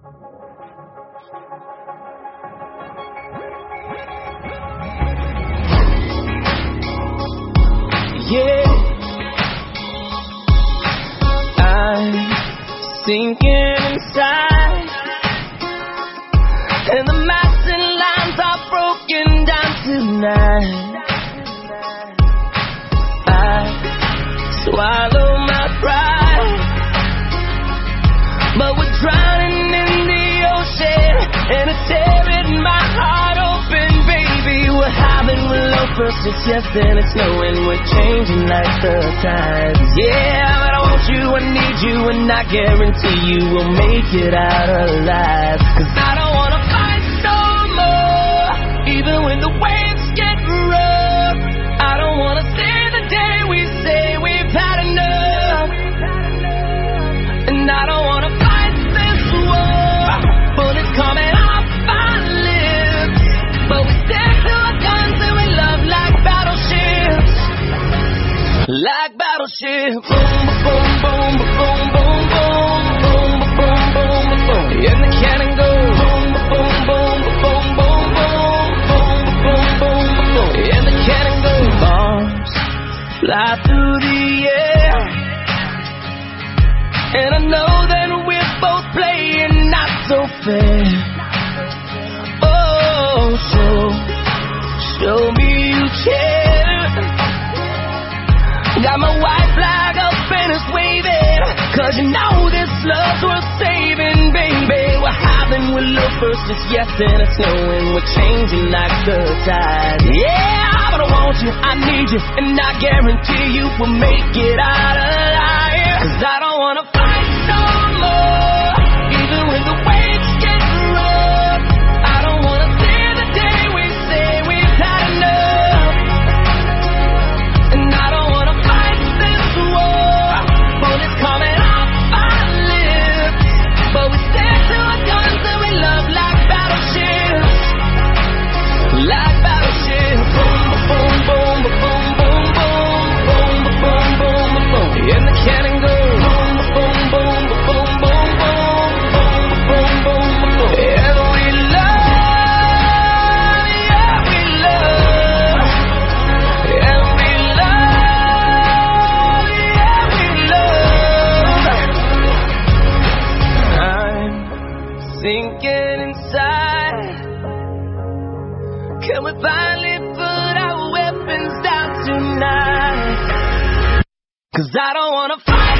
Yeah, I'm sinking inside, and the maps and lines are broken down tonight. I swallow my pride, but we're drowning in the ocean, and it's tearing my heart open, baby. We're having love first, it's yes, then it's no, and we're changing like the tides. Yeah, but I want you, I need you, and I guarantee you we'll make it out alive. 'Cause I don't wanna fight no more, even when the waves get rough. I don't wanna see the day we say we've had enough, and I don't wanna fight this war, bullets coming off our lips, but we stick to our guns and we love like battleships, like battleships. Boom, boom, boom, boom, boom, boom, boom, boom, boom, boom, and the cannon goes boom, boom, boom, boom, boom, boom, boom, boom, boom, boom, and the cannon goes. Bombs fly through the air, and I know that we're both playing not so fair. Oh, show me you care. Got my white flag up and it's waving, 'cause you know this love's worth saving, baby. We're having with love first, it's yes and it's no, and we're changing like the tide. Yeah, but I want you, I need you, and I guarantee you we'll make it out alive. 'Cause I don't wanna fight no more, even when the waves get rough. I don't wanna see the day we say we've had enough, and I don't wanna fight this war, bullets coming off our lips, but we stick to our guns and we love like battleships, like battleships. Boom, boom, boom, boom, boom, boom, boom, boom, boom, boom, and the cannon goes boom, boom, boom, boom, boom, boom, boom, boom, boom, and we love, yeah, we love, and we love, yeah, we love. I'm sinking inside. Can we finally put our weapons down tonight? 'Cause I don't wanna fight